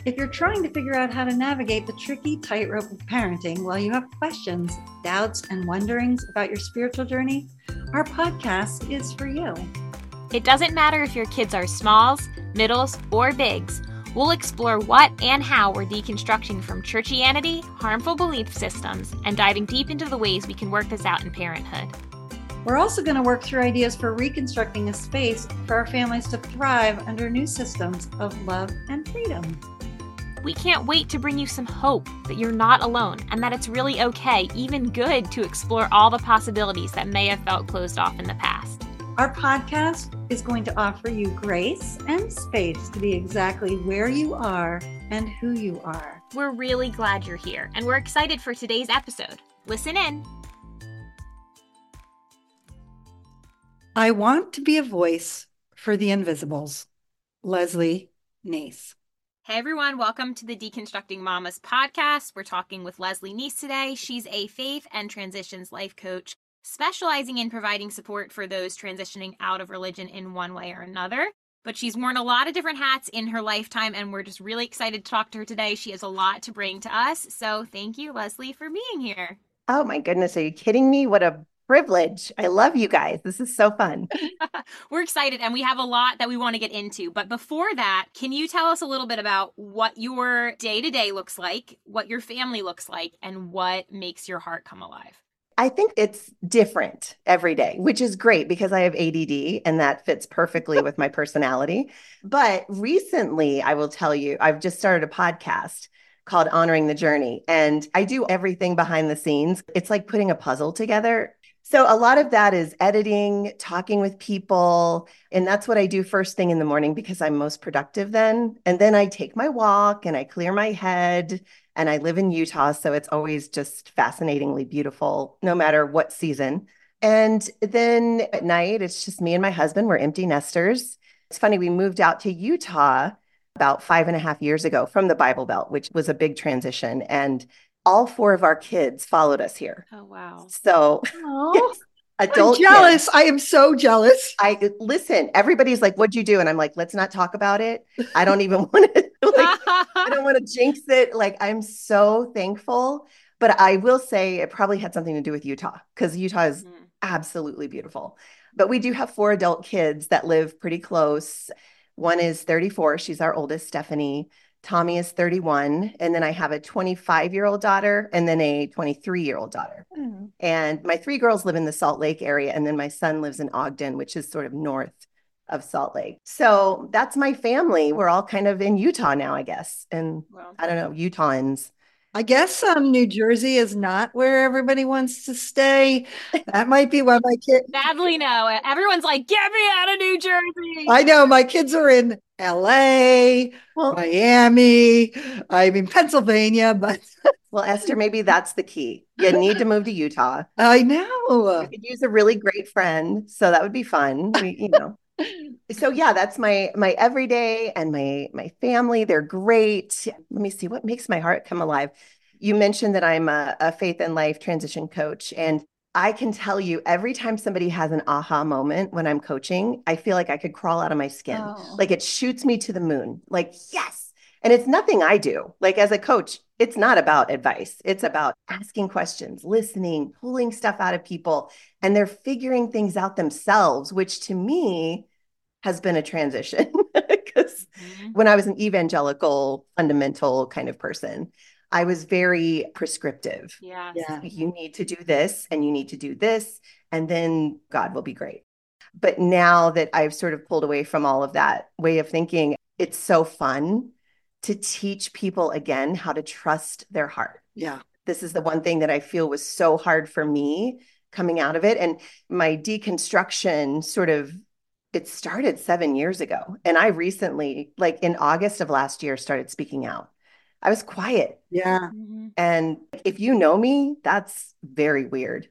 If you're trying to figure out how to navigate the tricky tightrope of parenting while you have questions, doubts, and wonderings about your spiritual journey, our podcast is for you. It doesn't matter if your kids are smalls, middles, or bigs. We'll explore what and how we're deconstructing from churchianity, harmful belief systems, and diving deep into the ways we can work this out in parenthood. We're also going to work through ideas for reconstructing a space for our families to thrive under new systems of love and freedom. We can't wait to bring you some hope that you're not alone and that it's really okay, even good, to explore all the possibilities that may have felt closed off in the past. Our podcast is going to offer you grace and space to be exactly where you are and who you are. We're really glad you're here, and we're excited for today's episode. Listen in. I want to be a voice for the invisibles. Leslie Nease. Hey everyone, welcome to the Deconstructing Mamas podcast. We're talking with Leslie Nease today. She's a faith and transitions life coach, specializing in providing support for those transitioning out of religion in one way or another. But she's worn a lot of different hats in her lifetime, and we're just really excited to talk to her today. She has a lot to bring to us. So thank you, Leslie, for being here. Oh my goodness, are you kidding me? What a privilege. I love you guys. This is so fun. We're excited, and we have a lot that we want to get into. But before that, can you tell us a little bit about what your day-to-day looks like, what your family looks like, and what makes your heart come alive? I think it's different every day, which is great because I have ADD and that fits perfectly with my personality. But recently, I will tell you, I've just started a podcast called Honoring the Journey, and I do everything behind the scenes. It's like putting a puzzle together. So a lot of that is editing, talking with people, and that's what I do first thing in the morning because I'm most productive then. And then I take my walk and I clear my head, and I live in Utah, so it's always just fascinatingly beautiful, no matter what season. And then at night, it's just me and my husband. We're empty nesters. It's funny, we moved out to Utah about 5.5 years ago from the Bible Belt, which was a big transition. And all 4 of our kids followed us here. Oh, wow. So yes, adult I'm jealous. kids. I am so jealous. Listen, everybody's like, what'd you do? And I'm like, let's not talk about it. I don't even want to, I don't want to jinx it. Like, I'm so thankful. But I will say it probably had something to do with Utah because Utah is absolutely beautiful. But we do have 4 adult kids that live pretty close. One is 34. She's our oldest, Stephanie. Tommy is 31. And then I have a 25-year-old daughter and then a 23-year-old daughter. Mm. And my 3 girls live in the Salt Lake area. And then my son lives in Ogden, which is sort of north of Salt Lake. So that's my family. We're all kind of in Utah now, I guess. And I don't know, Utahns. I guess New Jersey is not where everybody wants to stay. That might be why my kids. Sadly, no. Everyone's like, get me out of New Jersey. I know my kids are in LA, Miami, Pennsylvania, but. Well, Esther, maybe that's the key. You need to move to Utah. I know. You could use a really great friend. So that would be fun. So yeah, that's my everyday and my family. They're great. Let me see what makes my heart come alive. You mentioned that I'm a faith and life transition coach, and I can tell you every time somebody has an aha moment when I'm coaching, I feel like I could crawl out of my skin. Oh. Like it shoots me to the moon. Like, yes. And it's nothing I do. Like as a coach, it's not about advice. It's about asking questions, listening, pulling stuff out of people, and they're figuring things out themselves, which to me has been a transition because when I was an evangelical, fundamental kind of person, I was very prescriptive. Yeah. You need to do this and you need to do this, and then God will be great. But now that I've sort of pulled away from all of that way of thinking, it's so fun to teach people again how to trust their heart. Yeah. This is the one thing that I feel was so hard for me coming out of it. And my deconstruction it started 7 years ago. And I recently, like in August of last year, started speaking out. I was quiet. Yeah. And if you know me, that's very weird.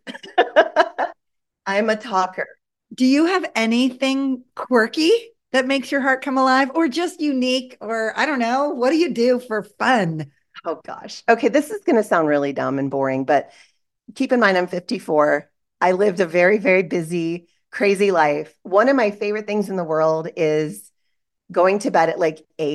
I'm a talker. Do you have anything quirky that makes your heart come alive, or just unique, or I don't know, what do you do for fun? Oh gosh. Okay, this is going to sound really dumb and boring, but keep in mind I'm 54. I lived a very, very busy, crazy life. One of my favorite things in the world is going to bed at like 8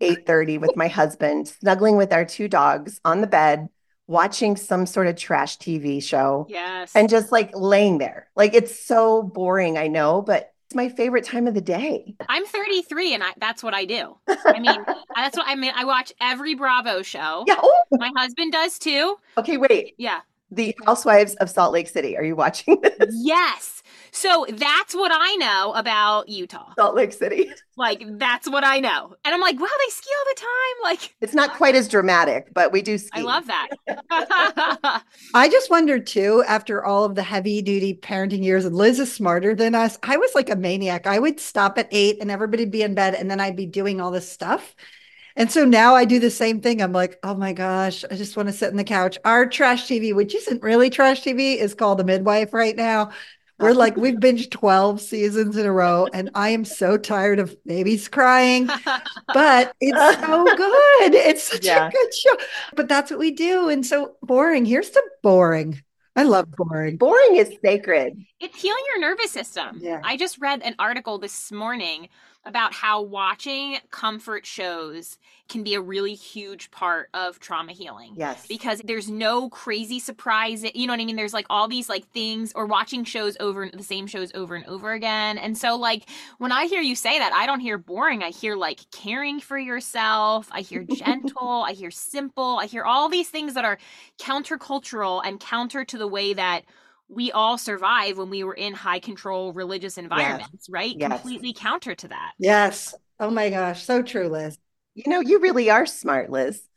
8:30 with my husband, snuggling with our two dogs on the bed, watching some sort of trash TV show. Yes. And just like laying there. Like it's so boring, I know, but it's my favorite time of the day. I'm 33 and that's what I do. I mean, I watch every Bravo show. Yeah. Oh. My husband does too. Okay, wait. Yeah. The Housewives of Salt Lake City. Are you watching this? Yes. So that's what I know about Utah. Salt Lake City. Like, that's what I know. And I'm like, wow, they ski all the time. Like, it's not quite as dramatic, but we do ski. I love that. I just wondered too, after all of the heavy duty parenting years, and Liz is smarter than us. I was like a maniac. I would stop at 8 and everybody'd be in bed and then I'd be doing all this stuff. And so now I do the same thing. I'm like, oh my gosh, I just want to sit on the couch. Our trash TV, which isn't really trash TV, is called The Midwife right now. We've binged 12 seasons in a row, and I am so tired of babies crying, but it's so good. It's such a good show. But that's what we do. And so boring. Here's the boring. I love boring. Boring is sacred. It's healing your nervous system. Yeah. I just read an article this morning about how watching comfort shows can be a really huge part of trauma healing. Yes. Because there's no crazy surprise. You know what I mean? There's like all these like things, or watching the same shows over and over again. And so like when I hear you say that, I don't hear boring. I hear like caring for yourself. I hear gentle. I hear simple. I hear all these things that are countercultural and counter to the way that we all survive when we were in high control religious environments, right? Yes. Completely counter to that. Yes. Oh my gosh. So true, Liz. You know, you really are smart, Liz.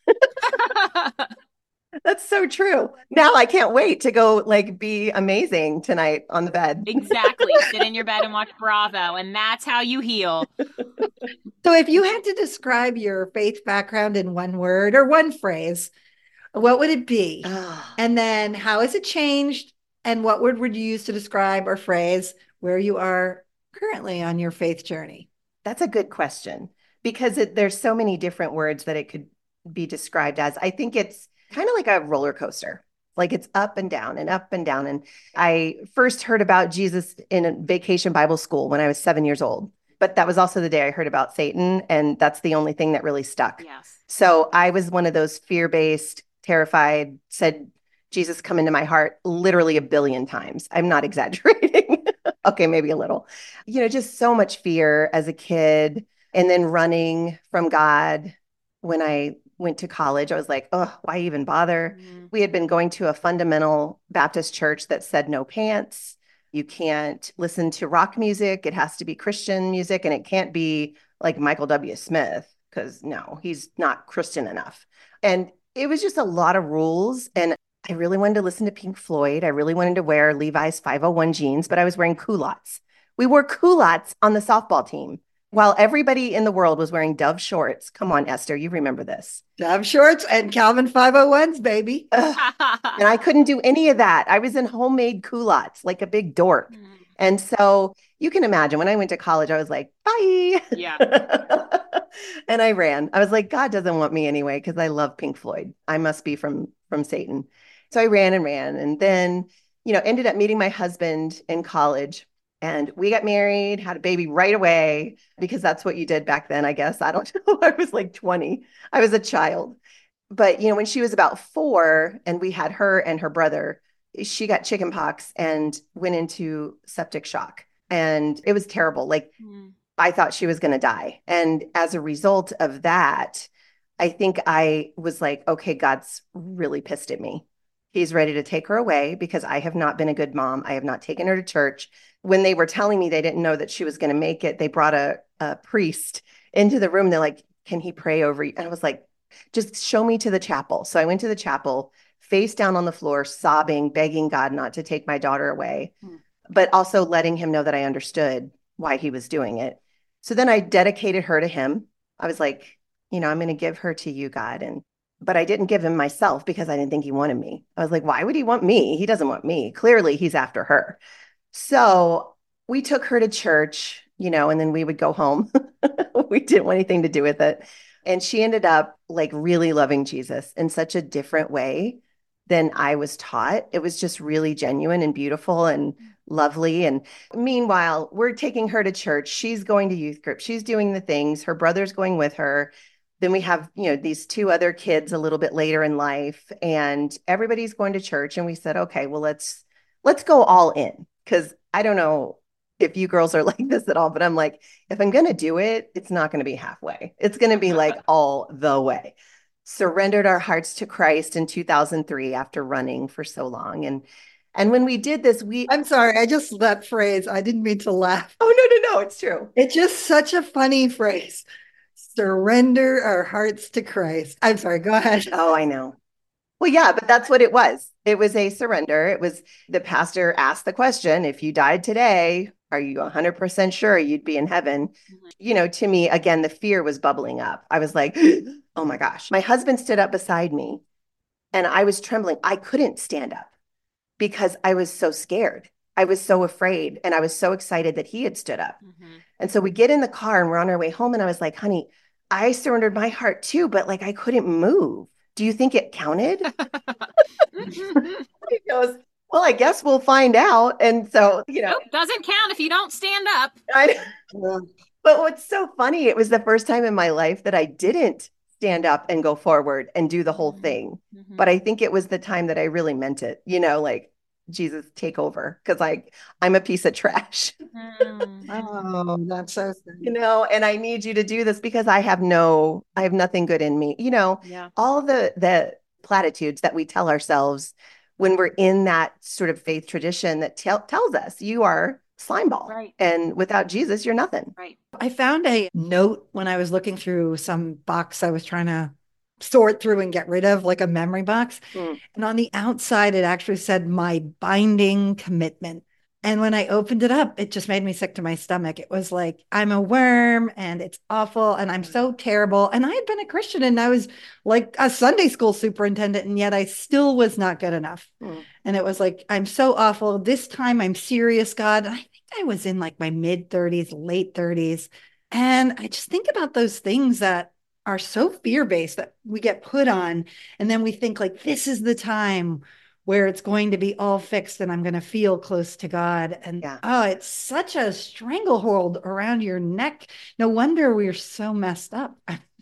That's so true. Now I can't wait to go like be amazing tonight on the bed. Exactly. Sit in your bed and watch Bravo, and that's how you heal. So if you had to describe your faith background in one word or one phrase, what would it be? And then how has it changed? And what word would you use to describe or phrase where you are currently on your faith journey? That's a good question, because there's so many different words that it could be described as. I think it's kind of like a roller coaster. Like it's up and down and up and down. And I first heard about Jesus in a vacation Bible school when I was 7 years old. But that was also the day I heard about Satan. And that's the only thing that really stuck. Yes. So I was one of those fear-based, terrified, said, Jesus, come into my heart literally a billion times. I'm not exaggerating. Okay, maybe a little. You know, just so much fear as a kid. And then running from God when I went to college, I was like, oh, why even bother? Mm-hmm. We had been going to a fundamental Baptist church that said no pants. You can't listen to rock music. It has to be Christian music. And it can't be like Michael W. Smith, because no, he's not Christian enough. And it was just a lot of rules. And I really wanted to listen to Pink Floyd. I really wanted to wear Levi's 501 jeans, but I was wearing culottes. We wore culottes on the softball team while everybody in the world was wearing Dove shorts. Come on, Esther, you remember this. Dove shorts and Calvin 501s, baby. And I couldn't do any of that. I was in homemade culottes like a big dork. And so you can imagine when I went to college, I was like, bye. Yeah. And I ran. I was like, God doesn't want me anyway, because I love Pink Floyd. I must be from Satan. So I ran and then, you know, ended up meeting my husband in college, and we got married, had a baby right away, because that's what you did back then, I guess. I don't know. I was like 20. I was a child. But, you know, when she was about 4 and we had her and her brother, she got chickenpox and went into septic shock. And it was terrible. Like I thought she was going to die. And as a result of that, I think I was like, okay, God's really pissed at me. He's ready to take her away because I have not been a good mom. I have not taken her to church. When they were telling me they didn't know that she was going to make it, they brought a priest into the room. They're like, can he pray over you? And I was like, just show me to the chapel. So I went to the chapel, face down on the floor, sobbing, begging God not to take my daughter away, but also letting him know that I understood why he was doing it. So then I dedicated her to him. I was like, you know, I'm going to give her to you, God. But I didn't give him myself because I didn't think he wanted me. I was like, why would he want me? He doesn't want me. Clearly, he's after her. So we took her to church, you know, and then we would go home. We didn't want anything to do with it. And she ended up like really loving Jesus in such a different way than I was taught. It was just really genuine and beautiful and lovely. And meanwhile, we're taking her to church. She's going to youth group. She's doing the things. Her brother's going with her. then we have, these two other kids a little bit later in life, and everybody's going to church. And we said, okay, well, let's go all in. Because I don't know if you girls are like this at all, but I'm like, if I'm going to do it, it's not going to be halfway. It's going to be like all the way. Surrendered our hearts to Christ in 2003 after running for so long. And when we did this, I'm sorry, that phrase, I didn't mean to laugh. Oh, no, it's true. It's just such a funny phrase. Surrender our hearts to Christ. I'm sorry, go ahead. Oh, I know. Well, yeah, but that's what it was. It was a surrender. It was the pastor asked the question, if you died today, are you 100% sure you'd be in heaven? To me, again, the fear was bubbling up. I was like, oh my gosh. My husband stood up beside me and I was trembling. I couldn't stand up because I was so scared. I was so afraid. And I was so excited that he had stood up. And so we get in the car and we're on our way home. And I was like, honey, I surrendered my heart too, but like I couldn't move. Do you think it counted? He goes, well, I guess we'll find out. And so, Nope, doesn't count if you don't stand up. But what's so funny, it was the first time in my life that I didn't stand up and go forward and do the whole thing. But I think it was the time that I really meant it, like, Jesus, take over, because I'm a piece of trash. Oh, that's so sad. And I need you to do this because I have nothing good in me. All the platitudes that we tell ourselves when we're in that sort of faith tradition that tells us you are slimeball. Right. And without Jesus, you're nothing. Right. I found a note when I was looking through some box I was trying to sort through and get rid of, like a memory box. And on the outside, it actually said my binding commitment. And when I opened it up, it just made me sick to my stomach. It was like, I'm a worm and it's awful and I'm so terrible. And I had been a Christian and I was like a Sunday school superintendent, and yet I still was not good enough. And it was like, I'm so awful. This time I'm serious, God. And I think I was in like my mid 30s, late 30s. And I just think about those things that are so fear-based that we get put on. And then we think like, this is the time where it's going to be all fixed and I'm going to feel close to God. And it's such a stranglehold around your neck. No wonder we're so messed up.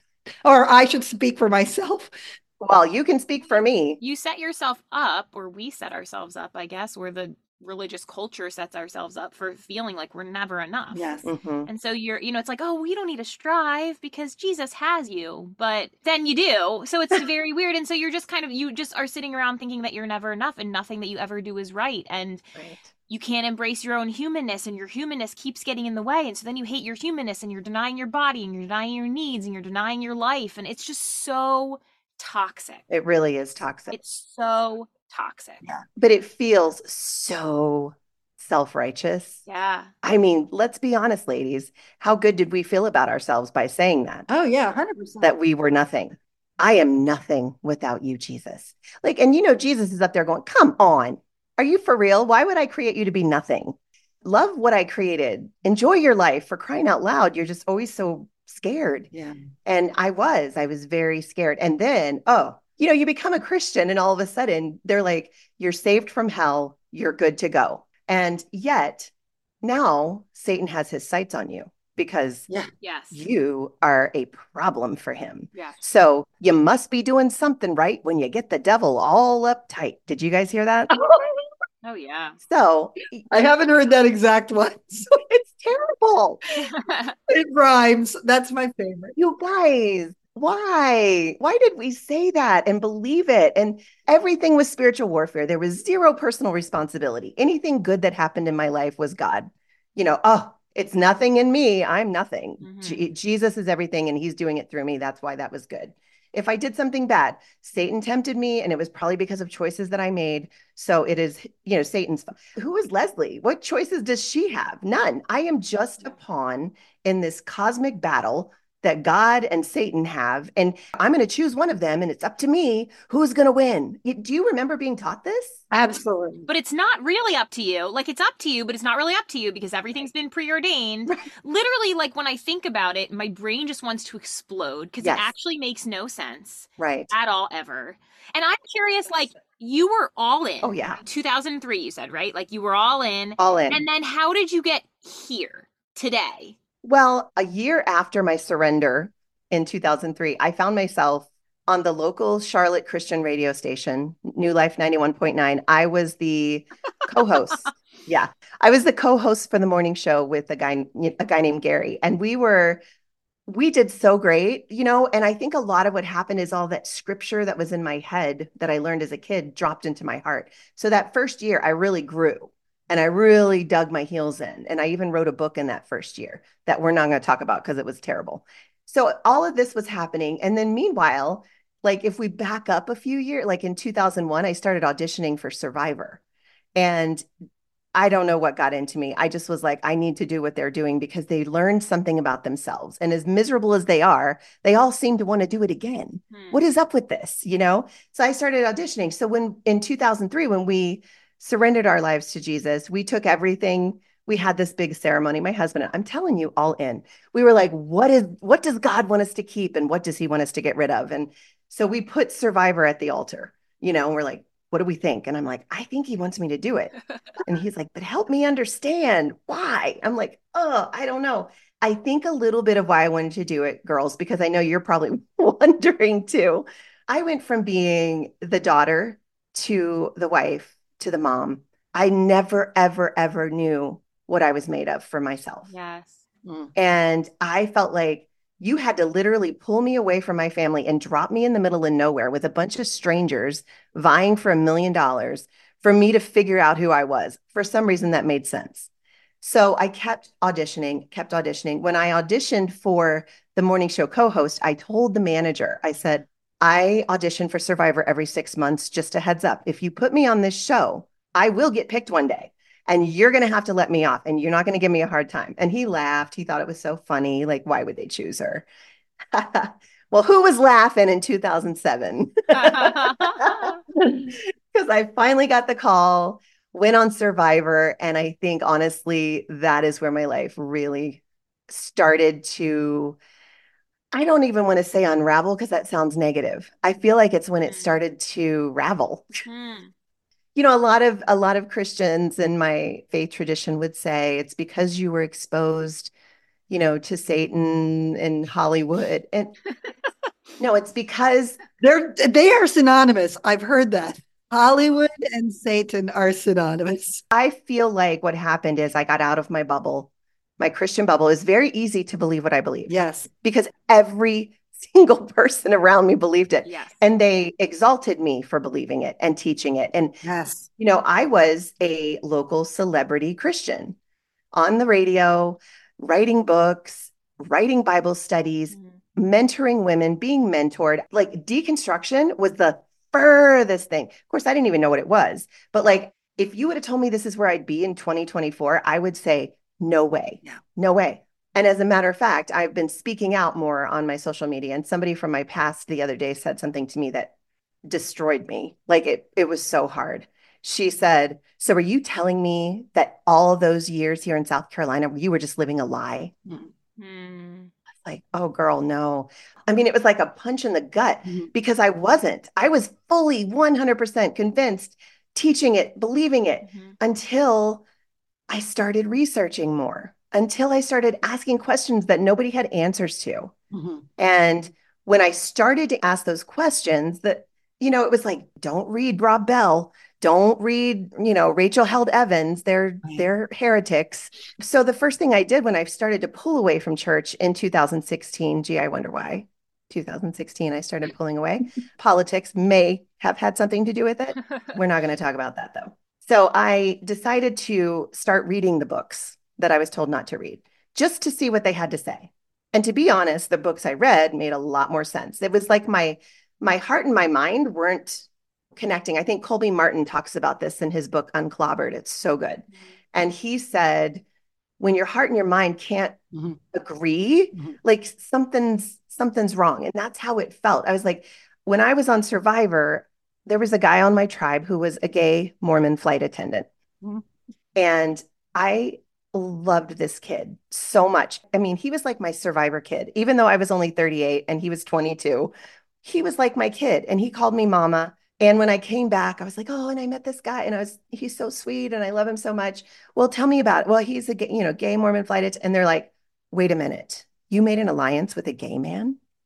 Or I should speak for myself. Well, you can speak for me. You set yourself up, or we set ourselves up, I guess, or the religious culture sets ourselves up for feeling like we're never enough. Yes. And so it's like, oh, we don't need to strive because Jesus has you, but then you do. So it's very weird. And so you're just you just are sitting around thinking that you're never enough and nothing that you ever do is right. And you can't embrace your own humanness, and your humanness keeps getting in the way. And so then you hate your humanness and you're denying your body and you're denying your needs and you're denying your life. And it's just so toxic. It really is toxic. It's so toxic. Yeah. But it feels so self-righteous. Yeah. I mean, let's be honest, ladies. How good did we feel about ourselves by saying that? Oh, yeah, 100%. That we were nothing. I am nothing without you, Jesus. Jesus is up there going, come on. Are you for real? Why would I create you to be nothing? Love what I created. Enjoy your life, for crying out loud. You're just always so scared. Yeah. And I was very scared. And then, you become a Christian and all of a sudden they're like, you're saved from hell. You're good to go. And yet now Satan has his sights on you because you are a problem for him. Yeah. So you must be doing something right when you get the devil all uptight. Did you guys hear that? Oh, yeah. So I haven't heard that exact one. So it's terrible. It rhymes. That's my favorite. You guys, why? Why did we say that and believe it? And everything was spiritual warfare. There was zero personal responsibility. Anything good that happened in my life was God. It's nothing in me. I'm nothing. Jesus is everything and he's doing it through me. That's why that was good. If I did something bad, Satan tempted me and it was probably because of choices that I made. So it is, Satan's fault. Who is Leslie? What choices does she have? None. I am just a pawn in this cosmic battle that God and Satan have. And I'm going to choose one of them. And it's up to me who's going to win. Do you remember being taught this? Absolutely. But it's not really up to you. Like, it's up to you, but it's not really up to you because everything's been preordained. Right. Literally, like, when I think about it, my brain just wants to explode because it actually makes no sense. Right. At all, ever. And I'm curious, like, you were all in. Oh, yeah. 2003, you said, right? Like, you were all in. All in. And then how did you get here today? Well, a year after my surrender, in 2003, I found myself on the local Charlotte Christian radio station, New Life 91.9. I was the co-host. Yeah. I was the co-host for the morning show with a guy named Gary. And we did so great, and I think a lot of what happened is all that scripture that was in my head that I learned as a kid dropped into my heart. So that first year, I really grew and I really dug my heels in. And I even wrote a book in that first year that we're not going to talk about because it was terrible. So all of this was happening. And then meanwhile, like if we back up a few years, like in 2001, I started auditioning for Survivor. And I don't know what got into me. I just was like, I need to do what they're doing because they learned something about themselves. And as miserable as they are, they all seem to want to do it again. What is up with this? So I started auditioning. So when in 2003, when we surrendered our lives to Jesus, we took everything. We had this big ceremony. My husband, I'm telling you, all in. We were like, what does God want us to keep and what does he want us to get rid of? And so we put Survivor at the altar, and we're like, what do we think? And I'm like, I think he wants me to do it. And he's like, but help me understand why. I'm like, oh, I don't know. I think a little bit of why I wanted to do it, girls, because I know you're probably wondering too. I went from being the daughter to the wife to the mom. I never, ever, ever knew what I was made of for myself. Yes. And I felt like you had to literally pull me away from my family and drop me in the middle of nowhere with a bunch of strangers vying for $1 million for me to figure out who I was. For some reason, that made sense. So I kept auditioning. When I auditioned for the morning show co-host, I told the manager, I said, I audition for Survivor every 6 months, just a heads up. If you put me on this show, I will get picked one day. And you're going to have to let me off and you're not going to give me a hard time. And he laughed. He thought it was so funny. Like, why would they choose her? Well, who was laughing in 2007? Because I finally got the call, went on Survivor. And I think, honestly, that is where my life really started to, I don't even want to say unravel because that sounds negative. I feel like it's when it started to ravel. A lot of Christians in my faith tradition would say it's because you were exposed, to Satan in Hollywood. And no, it's because they are synonymous. I've heard that. Hollywood and Satan are synonymous. I feel like what happened is I got out of my bubble, my Christian bubble. It's very easy to believe what I believe. Yes. Because every single person around me believed it. Yes. And they exalted me for believing it and teaching it. And, yes, I was a local celebrity Christian on the radio, writing books, writing Bible studies, mentoring women, being mentored. Like deconstruction was the furthest thing. Of course, I didn't even know what it was. But like, if you would have told me this is where I'd be in 2024, I would say, no way. No way. And as a matter of fact, I've been speaking out more on my social media. And somebody from my past the other day said something to me that destroyed me. Like it was so hard. She said, so are you telling me that all of those years here in South Carolina, you were just living a lie? Like, oh, girl, no. I mean, it was like a punch in the gut because I wasn't. I was fully 100% convinced, teaching it, believing it until I started researching more, until I started asking questions that nobody had answers to. And when I started to ask those questions that, it was like, don't read Rob Bell. Don't read, Rachel Held Evans. They're heretics. So the first thing I did when I started to pull away from church in 2016, gee, I wonder why. 2016, I started pulling away. Politics may have had something to do with it. We're not going to talk about that though. So I decided to start reading the books that I was told not to read, just to see what they had to say. And to be honest, the books I read made a lot more sense. It was like my heart and my mind weren't connecting. I think Colby Martin talks about this in his book, Unclobbered. It's so good. And he said, when your heart and your mind can't agree, like something's wrong. And that's how it felt. I was like, when I was on Survivor, there was a guy on my tribe who was a gay Mormon flight attendant. And I loved this kid so much. I mean, he was like my Survivor kid, even though I was only 38 and he was 22. He was like my kid and he called me mama. And when I came back, I was like, oh, and I met this guy and he's so sweet and I love him so much. Well, tell me about it. Well, he's a gay, gay Mormon flight attendant. And they're like, wait a minute, you made an alliance with a gay man?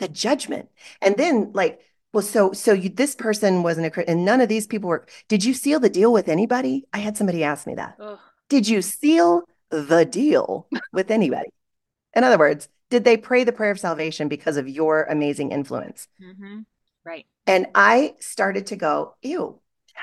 the judgment. And then like, well, this person wasn't a Christian, and none of these people were. Did you seal the deal with anybody? I had somebody ask me that. Ugh. Did you seal the deal with anybody? In other words, did they pray the prayer of salvation because of your amazing influence? Mm-hmm. Right. And I started to go, ew,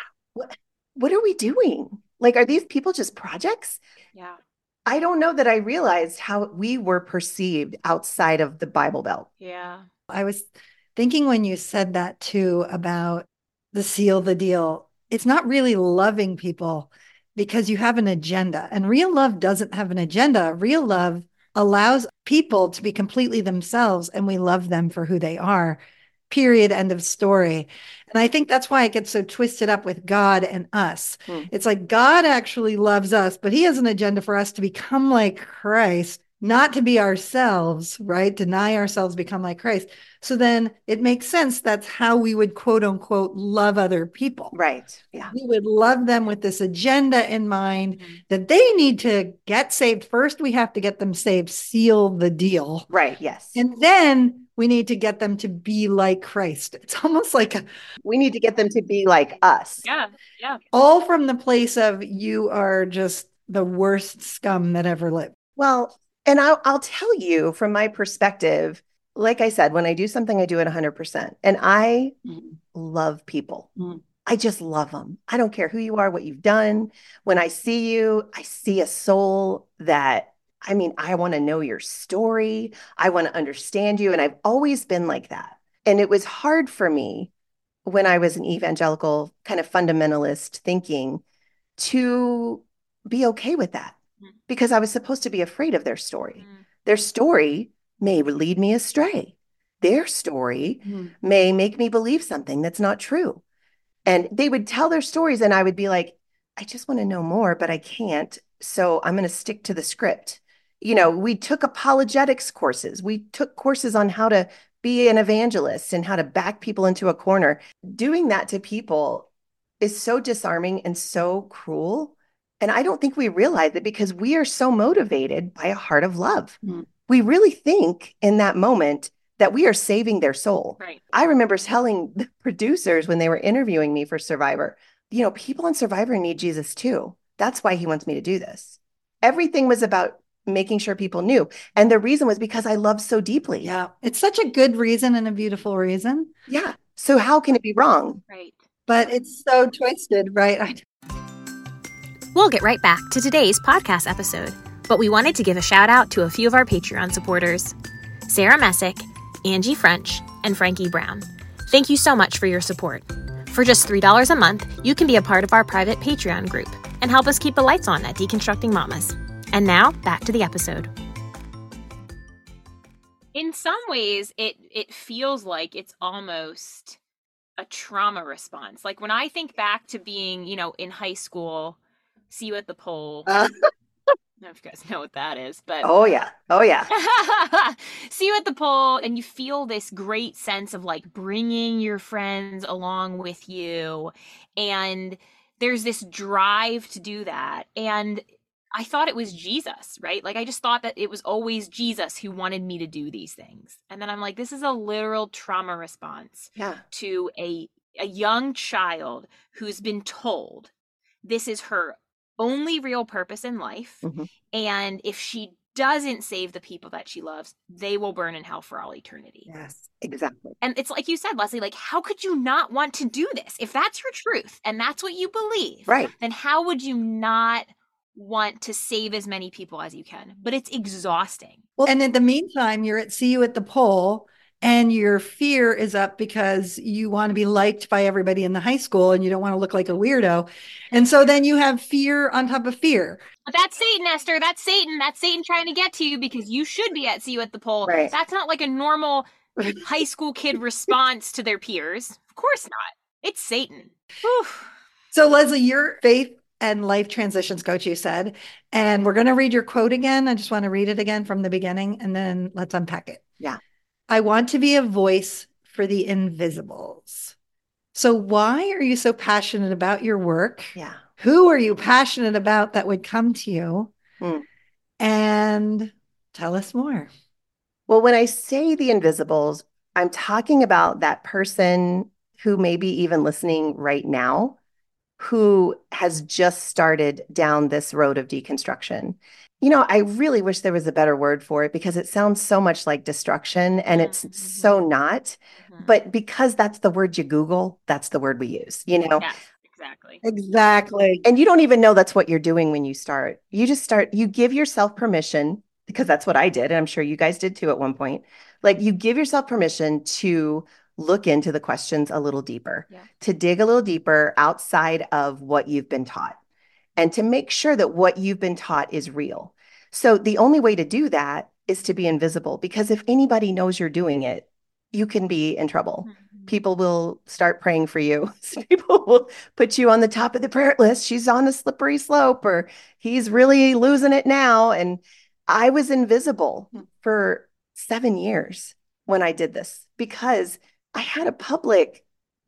what are we doing? Like, are these people just projects? Yeah. I don't know that I realized how we were perceived outside of the Bible Belt. Yeah. I was thinking when you said that too about the seal the deal, it's not really loving people because you have an agenda. And real love doesn't have an agenda. Real love allows people to be completely themselves and we love them for who they are. Period. End of story. And I think that's why it gets so twisted up with God and us. It's like God actually loves us, but he has an agenda for us to become like Christ, not to be ourselves, right? Deny ourselves, become like Christ. So then it makes sense. That's how we would quote unquote love other people. Right. Yeah. We would love them with this agenda in mind that they need to get saved. First, we have to get them saved, seal the deal. Right. Yes. And then we need to get them to be like Christ. It's almost like we need to get them to be like us. Yeah. Yeah. All from the place of you are just the worst scum that ever lived. Well, and I'll tell you from my perspective, like I said, when I do something, I do it 100%. And I love people. I just love them. I don't care who you are, what you've done. When I see you, I see a soul that, I mean, I want to know your story. I want to understand you. And I've always been like that. And it was hard for me when I was an evangelical kind of fundamentalist thinking to be okay with that because I was supposed to be afraid of their story. Their story may lead me astray. Their story may make me believe something that's not true. And they would tell their stories and I would be like, I just want to know more, but I can't. So I'm going to stick to the script. You know, we took apologetics courses. We took courses on how to be an evangelist and how to back people into a corner. Doing that to people is so disarming and so cruel. And I don't think we realize it because we are so motivated by a heart of love. We really think in that moment that we are saving their soul. Right. I remember telling the producers when they were interviewing me for Survivor, you know, people on Survivor need Jesus too. That's why he wants me to do this. Everything was about making sure people knew. And the reason was because I love so deeply. Yeah. It's such a good reason and a beautiful reason. Yeah. So how can it be wrong? Right. But it's so twisted, right? We'll get right back to today's podcast episode, but we wanted to give a shout out to a few of our Patreon supporters, Sarah Messick, Angie French, and Frankie Brown. Thank you so much for your support. For just $3 a month, you can be a part of our private Patreon group and help us keep the lights on at Deconstructing Mamas. And now, back to the episode. In some ways, it feels like it's almost a trauma response. Like when I think back to being, you know, in high school, See You at the Pole. I don't know if you guys know what that is, but... Oh, yeah. Oh, yeah. See You at the Pole, and you feel this great sense of, like, bringing your friends along with you, and there's this drive to do that, and I thought it was Jesus, right? Like, I just thought that it was always Jesus who wanted me to do these things, and then I'm like, this is a literal trauma response to a young child who's been told this is her only real purpose in life. And if she doesn't save the people that she loves, they will burn in hell for all eternity. Yes, exactly. And it's like you said, Leslie, like, how could you not want to do this? If that's your truth and that's what you believe, right, then how would you not want to save as many people as you can? But it's exhausting. Well, and in the meantime, you're at See You at the Pole and your fear is up because you want to be liked by everybody in the high school and you don't want to look like a weirdo. And so then you have fear on top of fear. That's Satan, Esther. That's Satan. That's Satan trying to get to you because you should be at See You at the Pole. Right. That's not like a normal high school kid response to their peers. Of course not. It's Satan. Whew. So Leslie, you're faith and life transitions coach, you said, and we're going to read your quote again. I just want to read it again from the beginning and then let's unpack it. Yeah. I want to be a voice for the invisibles. So why are you so passionate about your work? Yeah. Who are you passionate about that would come to you? And tell us more. Well, when I say the invisibles, I'm talking about that person who may be even listening right now, who has just started down this road of deconstruction. I really wish there was a better word for it because it sounds so much like destruction and it's so not. But because that's the word you Google, that's the word we use. Yes, exactly. Exactly. And you don't even know that's what you're doing when you start. You just start, you give yourself permission, because that's what I did. And I'm sure you guys did too at one point. Like you give yourself permission to look into the questions a little deeper, to dig a little deeper outside of what you've been taught, and to make sure that what you've been taught is real. So the only way to do that is to be invisible, because if anybody knows you're doing it, you can be in trouble. People will start praying for you. People will put you on the top of the prayer list. She's on a slippery slope, or he's really losing it now. And I was invisible for 7 years when I did this because I had a public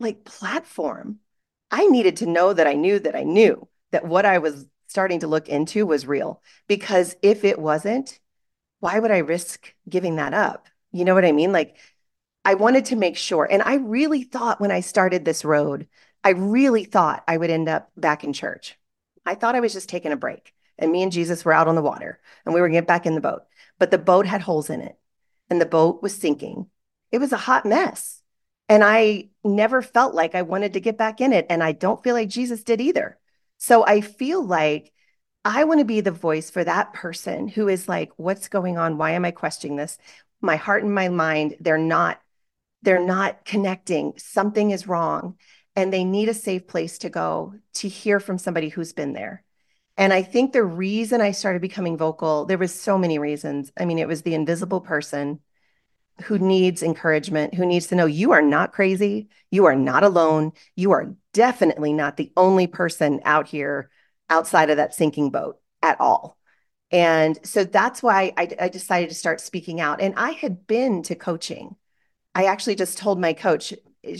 platform. I needed to know that I knew that I knew that what I was starting to look into was real. Because if it wasn't, why would I risk giving that up? You know what I mean? Like, I wanted to make sure. And I really thought when I started this road, I really thought I would end up back in church. I thought I was just taking a break and me and Jesus were out on the water and we were getting back in the boat. But the boat had holes in it and the boat was sinking. It was a hot mess. And I never felt like I wanted to get back in it. And I don't feel like Jesus did either. So I feel like I want to be the voice for that person who is like, what's going on? Why am I questioning this? My heart and my mind, they're not connecting. Something is wrong. And they need a safe place to go to hear from somebody who's been there. And I think the reason I started becoming vocal, there was so many reasons. I mean, it was the invisible person who needs encouragement, who needs to know you are not crazy. You are not alone. You are definitely not the only person out here outside of that sinking boat at all. And so that's why I decided to start speaking out. And I had been to coaching. I actually just told my coach,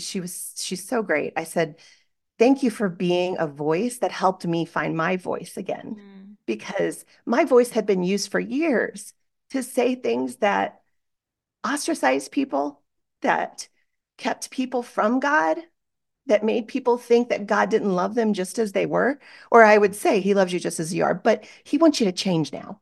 she's so great. I said, thank you for being a voice that helped me find my voice again, because my voice had been used for years to say things that ostracized people, that kept people from God, that made people think that God didn't love them just as they were. Or I would say he loves you just as you are, but he wants you to change now.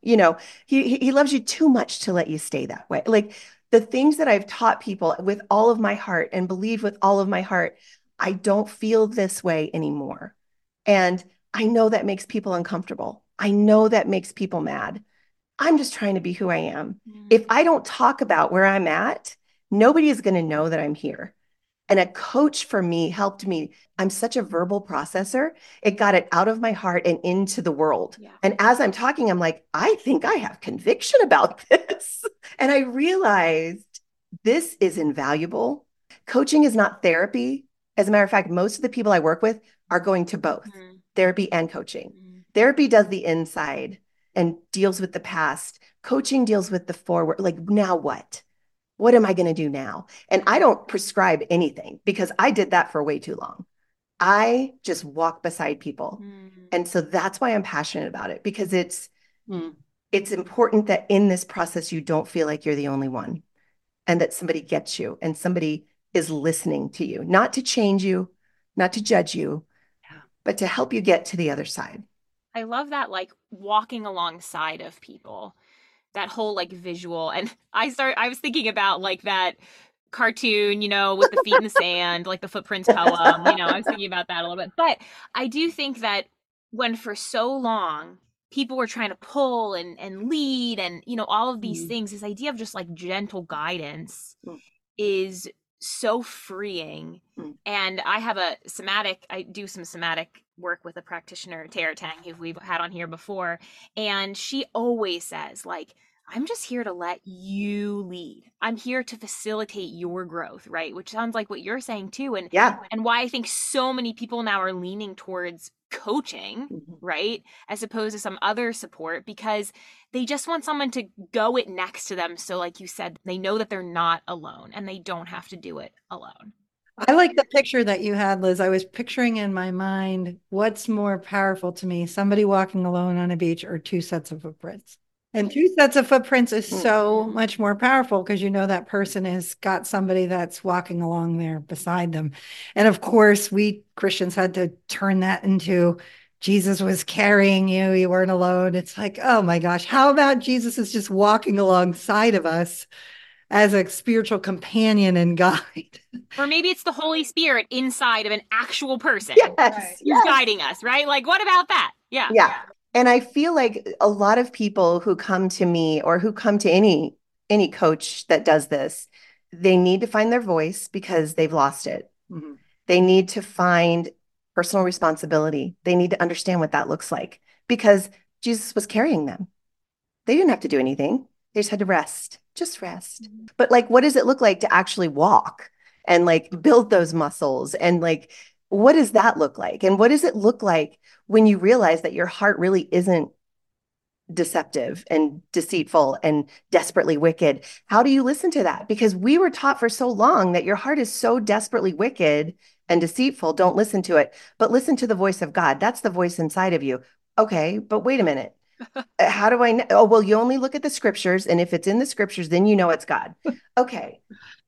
He loves you too much to let you stay that way. Like the things that I've taught people with all of my heart and believe with all of my heart, I don't feel this way anymore. And I know that makes people uncomfortable. I know that makes people mad. I'm just trying to be who I am. If I don't talk about where I'm at, nobody is going to know that I'm here. And a coach for me helped me. I'm such a verbal processor. It got it out of my heart and into the world. And as I'm talking, I'm like, I think I have conviction about this. And I realized this is invaluable. Coaching is not therapy. As a matter of fact, most of the people I work with are going to both therapy and coaching. Therapy does the inside and deals with the past. Coaching deals with the forward. Like, now what? What am I going to do now? And I don't prescribe anything because I did that for way too long. I just walk beside people. And so that's why I'm passionate about it, because it's important that in this process, you don't feel like you're the only one, and that somebody gets you and somebody is listening to you, not to change you, not to judge you, but to help you get to the other side. I love that, like walking alongside of people, that whole like visual. And I was thinking about like that cartoon, with the feet in the sand, like the Footprints poem, I was thinking about that a little bit. But I do think that when for so long people were trying to pull and lead and, all of these things, this idea of just like gentle guidance is so freeing. And I do some somatic work with a practitioner, Tara Tang, who we've had on here before. And she always says, like, I'm just here to let you lead. I'm here to facilitate your growth, right? Which sounds like what you're saying too. And and why I think so many people now are leaning towards coaching, right? As opposed to some other support, because they just want someone to go it next to them. So like you said, they know that they're not alone and they don't have to do it alone. I like the picture that you had, Liz. I was picturing in my mind, what's more powerful to me, somebody walking alone on a beach or two sets of footprints? And two sets of footprints is Mm. so much more powerful because you know that person has got somebody that's walking along there beside them. And of course, we Christians had to turn that into Jesus was carrying you, you weren't alone. It's like, oh my gosh, how about Jesus is just walking alongside of us as a spiritual companion and guide? Or maybe it's the Holy Spirit inside of an actual person Yes, who's yes. guiding us, right? Like, what about that? Yeah. Yeah. And I feel like a lot of people who come to me or who come to any coach that does this, they need to find their voice because they've lost it. Mhm. They need to find personal responsibility. They need to understand what that looks like because Jesus was carrying them. They didn't have to do anything. They just had to rest, just rest. But like, what does it look like to actually walk and like build those muscles? And like, what does that look like? And what does it look like when you realize that your heart really isn't deceptive and deceitful and desperately wicked? How do you listen to that? Because we were taught for so long that your heart is so desperately wicked and deceitful. Don't listen to it, but listen to the voice of God. That's the voice inside of you. Okay, but wait a minute. How do I know? Oh, well, you only look at the scriptures, and if it's in the scriptures, then you know it's God. Okay.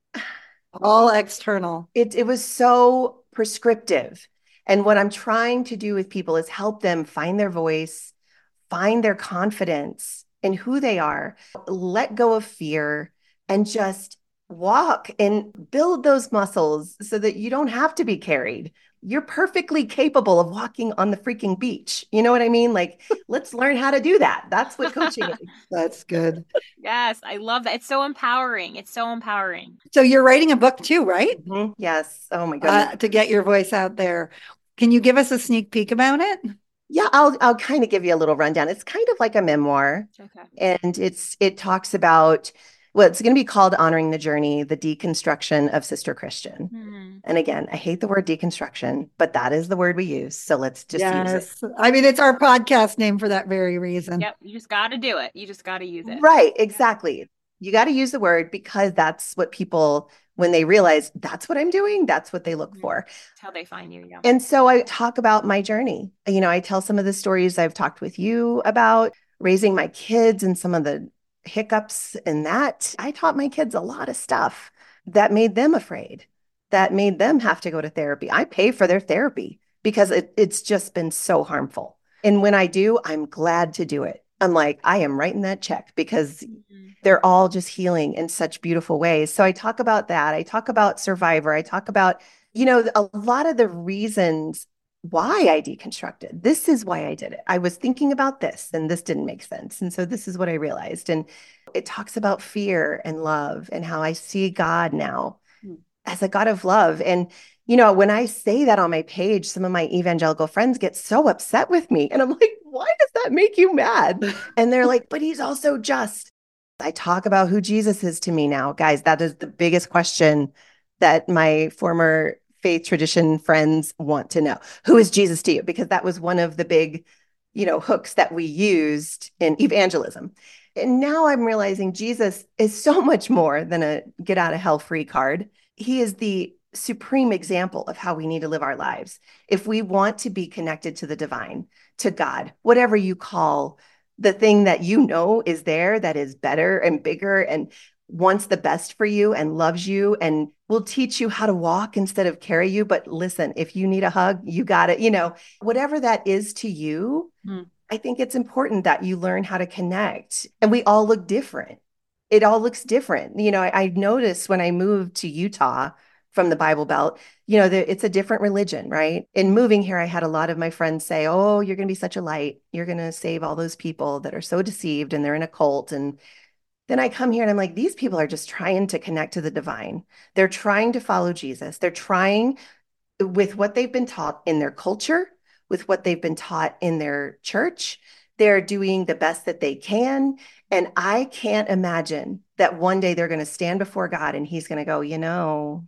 All external. It was so prescriptive. And what I'm trying to do with people is help them find their voice, find their confidence in who they are, let go of fear, and just walk and build those muscles so that you don't have to be carried. You're perfectly capable of walking on the freaking beach. You know what I mean? Like, let's learn how to do that. That's what coaching is. That's good. Yes, I love that. It's so empowering. It's so empowering. So you're writing a book too, right? Mhm. Yes. Oh my goodness. To get your voice out there. Can you give us a sneak peek about it? Yeah, I'll kind of give you a little rundown. It's kind of like a memoir, Okay. and it talks about, well, it's going to be called Honoring the Journey, the deconstruction of Sister Christian. Hmm. And again, I hate the word deconstruction, but that is the word we use. So let's just use it. Yes. I mean, it's our podcast name for that very reason. Yep. You just got to do it. You just got to use it. Right, exactly. You got to use the word because that's what people, when they realize that's what I'm doing, that's what they look for. That's how they find you. Yeah. And so I talk about my journey. You know, I tell some of the stories I've talked with you about raising my kids and some of the hiccups in that. I taught my kids a lot of stuff that made them afraid, that made them have to go to therapy. I pay for their therapy because it's just been so harmful. And when I do, I'm glad to do it. I'm like, I am writing that check because they're all just healing in such beautiful ways. So I talk about that. I talk about Survivor. I talk about, you know, a lot of the reasons why I deconstructed. This is why I did it. I was thinking about this and this didn't make sense. And so this is what I realized. And it talks about fear and love and how I see God now as a God of love. And, you know, when I say that on my page, some of my evangelical friends get so upset with me. And I'm like, why does that make you mad? And they're like, but he's also just. I talk about who Jesus is to me now. Guys, that is the biggest question that my former faith tradition friends want to know. Who is Jesus to you? Because that was one of the big, you know, hooks that we used in evangelism. And now I'm realizing Jesus is so much more than a get out of hell free card. He is the supreme example of how we need to live our lives. If we want to be connected to the divine, to God, whatever you call the thing that you know is there that is better and bigger and wants the best for you and loves you and will teach you how to walk instead of carry you. But listen, if you need a hug, you got it. You know, whatever that is to you, I think it's important that you learn how to connect. And we all look different. It all looks different. You know, I noticed when I moved to Utah from the Bible Belt, you know, it's a different religion, right? In moving here, I had a lot of my friends say, oh, you're going to be such a light. You're going to save all those people that are so deceived and they're in a cult. And then I come here and I'm like, these people are just trying to connect to the divine. They're trying to follow Jesus. They're trying with what they've been taught in their culture, with what they've been taught in their church. They're doing the best that they can. And I can't imagine that one day they're going to stand before God and he's going to go, you know,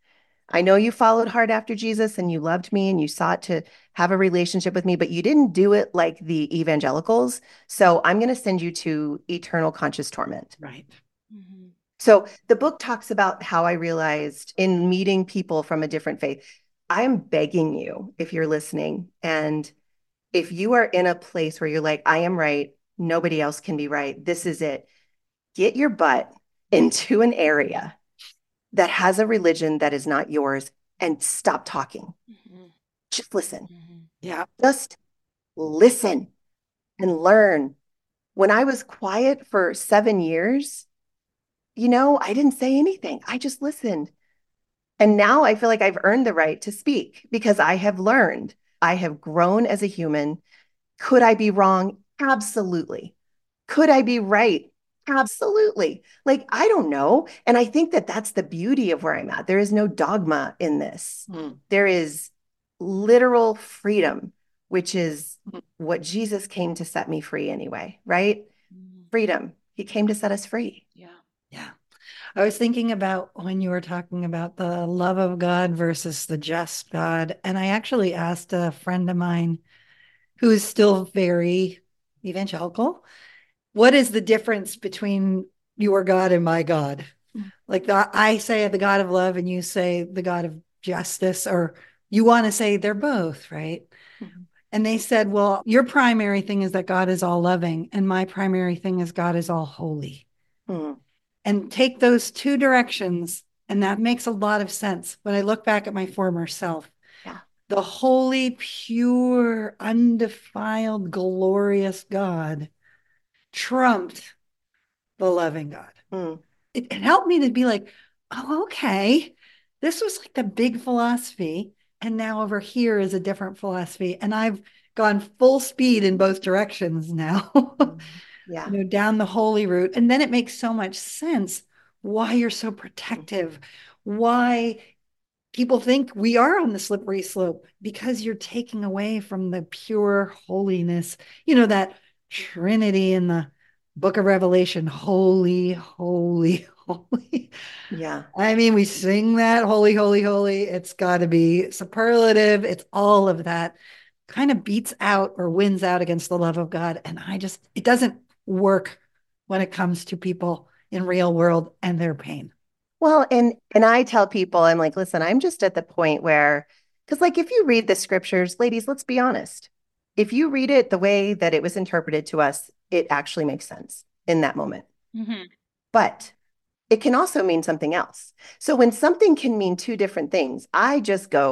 I know you followed hard after Jesus and you loved me and you sought to have a relationship with me, but you didn't do it like the evangelicals. So I'm going to send you to eternal conscious torment. Right. Mm-hmm. So the book talks about how I realized in meeting people from a different faith, I am begging you, if you're listening, and if you are in a place where you're like, I am right, Nobody else can be right. This is it. Get your butt into an area that has a religion that is not yours and stop talking. Mm-hmm. Just listen. Mm-hmm. Yeah. Just listen and learn. When I was quiet for 7 years, I didn't say anything. I just listened. And now I feel like I've earned the right to speak because I have learned. I have grown as a human. Could I be wrong? Absolutely. Could I be right? Absolutely. Like, I don't know. And I think that that's the beauty of where I'm at. There is no dogma in this. There is literal freedom, which is what Jesus came to set me free anyway, right? Freedom. He came to set us free. Yeah. Yeah. I was thinking about when you were talking about the love of God versus the just God. And I actually asked a friend of mine who is still very evangelical, what is the difference between your God and my God? Like I say the God of love and you say the God of justice, or you want to say they're both, right? Mhm. And they said, well, your primary thing is that God is all loving, and my primary thing is God is all holy. Mhm. And take those two directions, and that makes a lot of sense. When I look back at my former self, Yeah. the holy, pure, undefiled, glorious God trumped the loving God. Mm. It helped me to be like, oh, okay, this was like the big philosophy. And now over here is a different philosophy. And I've gone full speed in both directions now, Yeah. down the holy route. And then it makes so much sense why you're so protective, why people think we are on the slippery slope, because you're taking away from the pure holiness, that Trinity in the book of Revelation, holy, holy, holy. Yeah. I mean, we sing that holy, holy, holy. It's got to be superlative. It's all of that kind of beats out or wins out against the love of God. And it doesn't work when it comes to people in real world and their pain. Well, and I tell people, I'm like, listen, I'm just at the point where, because like if you read the scriptures, ladies, let's be honest. If you read it the way that it was interpreted to us, it actually makes sense in that moment. Mm-hmm. But it can also mean something else. So when something can mean two different things, I'm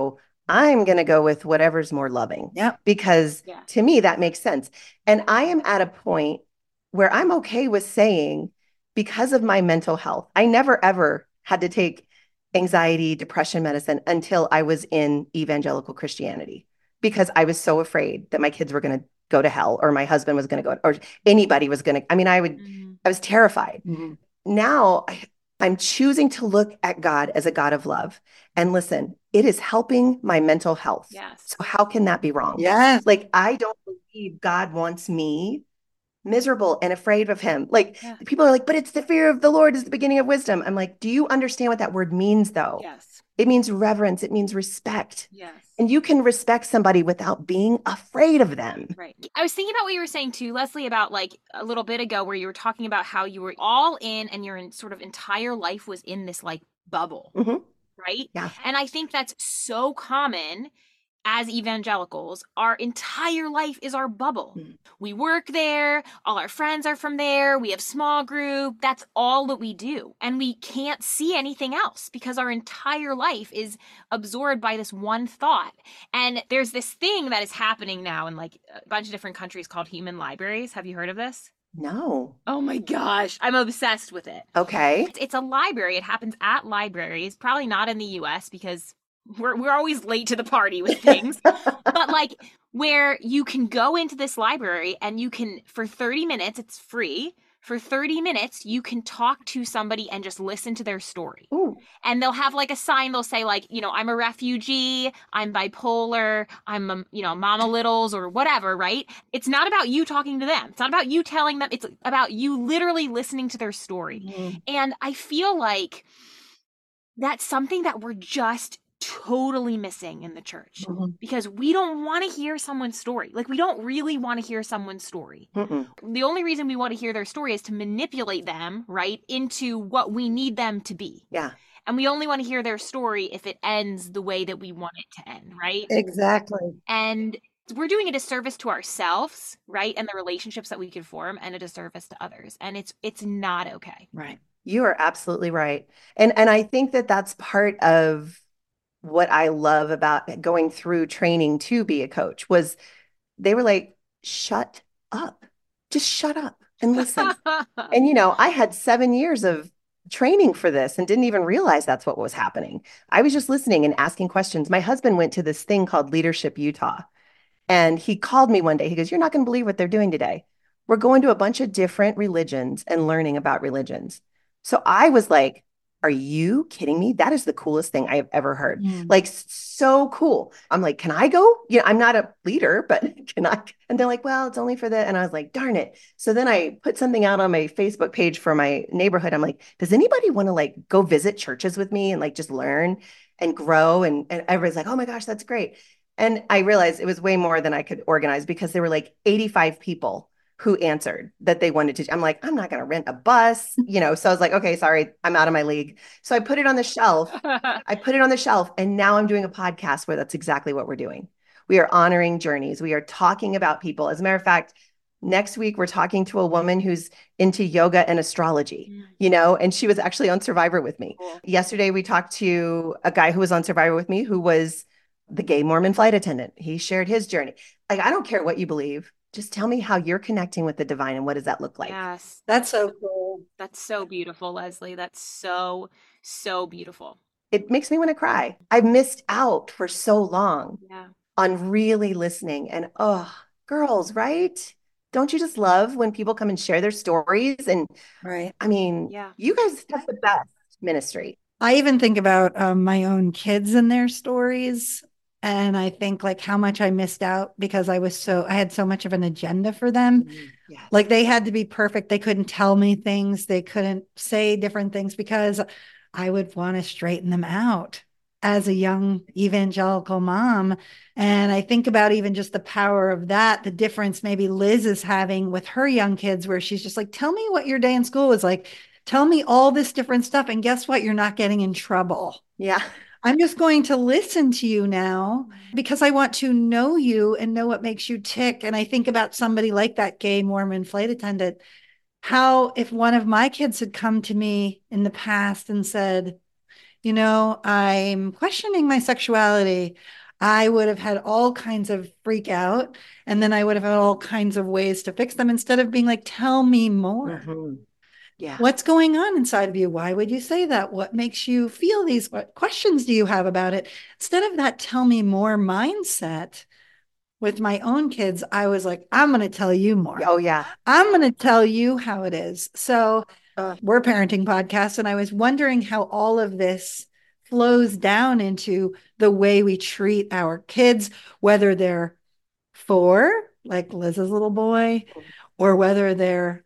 going to go with whatever's more loving. Yeah. Because Yeah. to me, that makes sense. And I am at a point where I'm okay with saying, because of my mental health, I never ever had to take anxiety, depression medicine until I was in evangelical Christianity because I was so afraid that my kids were going to go to hell or my husband was going to go or anybody was going to. I mean, I was terrified. Mm-hmm. Now I'm choosing to look at God as a God of love. And listen, it is helping my mental health. Yes. So how can that be wrong? Yes. Like, I don't believe God wants me miserable and afraid of him. Like people are like, but it's the fear of the Lord is the beginning of wisdom. I'm like, do you understand what that word means though? Yes. It means reverence. It means respect. Yes. And you can respect somebody without being afraid of them. Right. I was thinking about what you were saying too, Leslie, about like a little bit ago where you were talking about how you were all in and your sort of entire life was in this like bubble. Mm-hmm. Right. Yeah. And I think that's so common as evangelicals. Our entire life is our bubble. Mm-hmm. We work there. All our friends are from there. We have small group. That's all that we do. And we can't see anything else because our entire life is absorbed by this one thought. And there's this thing that is happening now in like a bunch of different countries called human libraries. Have you heard of this? No. Oh my gosh. I'm obsessed with it. Okay. It's a library. It happens at libraries, probably not in the US because we're always late to the party with things. But like where you can go into this library and you can, for 30 minutes, it's free. For 30 minutes, you can talk to somebody and just listen to their story. Ooh. And they'll have like a sign, they'll say like, I'm a refugee, I'm bipolar, I'm a, Mama Littles or whatever, right? It's not about you talking to them. It's not about you telling them. It's about you literally listening to their story. Mm-hmm. And I feel like that's something that we're just totally missing in the church because we don't want to hear someone's story. Like we don't really want to hear someone's story. Mm-mm. The only reason we want to hear their story is to manipulate them, right, into what we need them to be. Yeah. And we only want to hear their story if it ends the way that we want it to end, right? Exactly. And we're doing a disservice to ourselves, right? And the relationships that we can form, and a disservice to others. And it's not okay. Right. You are absolutely right. And I think that that's part of what I love about going through training to be a coach was they were like, shut up, just shut up and listen. And, I had 7 years of training for this and didn't even realize that's what was happening. I was just listening and asking questions. My husband went to this thing called Leadership Utah. And he called me one day. He goes, "You're not going to believe what they're doing today. We're going to a bunch of different religions and learning about religions." So I was like, "Are you kidding me? That is the coolest thing I have ever heard." Like, so cool. I'm like, "Can I go?" I'm not a leader, but can I? And they're like, "Well, it's only for that." And I was like, "Darn it." So then I put something out on my Facebook page for my neighborhood. I'm like, "Does anybody want to like go visit churches with me and like just learn and grow?" And everybody's like, "Oh my gosh, that's great." And I realized it was way more than I could organize because there were like 85 people who answered that they wanted to. I'm like, I'm not going to rent a bus, So I was like, okay, sorry, I'm out of my league. So I put it on the shelf. And now I'm doing a podcast where that's exactly what we're doing. We are honoring journeys. We are talking about people. As a matter of fact, next week we're talking to a woman who's into yoga and astrology, and she was actually on Survivor with me. Cool. Yesterday we talked to a guy who was on Survivor with me who was the gay Mormon flight attendant. He shared his journey. Like, I don't care what you believe. Just tell me how you're connecting with the divine and what does that look like? Yes. That's so cool. That's so beautiful, Leslie. That's so, so beautiful. It makes me want to cry. I've missed out for so long on really listening. And girls, right? Don't you just love when people come and share their stories? And right. I mean, you guys have the best ministry. I even think about my own kids and their stories. And I think like how much I missed out because I had so much of an agenda for them. Yes. Like they had to be perfect. They couldn't tell me things. They couldn't say different things because I would want to straighten them out as a young evangelical mom. And I think about even just the power of that, the difference maybe Liz is having with her young kids, where she's just like, tell me what your day in school was like. Tell me all this different stuff. And guess what? You're not getting in trouble. Yeah. I'm just going to listen to you now because I want to know you and know what makes you tick. And I think about somebody like that gay Mormon flight attendant. How if one of my kids had come to me in the past and said, I'm questioning my sexuality, I would have had all kinds of freak out. And then I would have had all kinds of ways to fix them instead of being like, tell me more. Mm-hmm. Yeah. What's going on inside of you? Why would you say that? What makes you feel these? What questions do you have about it? Instead of that tell me more mindset with my own kids, I was like, I'm going to tell you more. Oh, yeah. I'm going to tell you how it is. So we're a parenting podcast. And I was wondering how all of this flows down into the way we treat our kids, whether they're 4, like Liz's little boy, or whether they're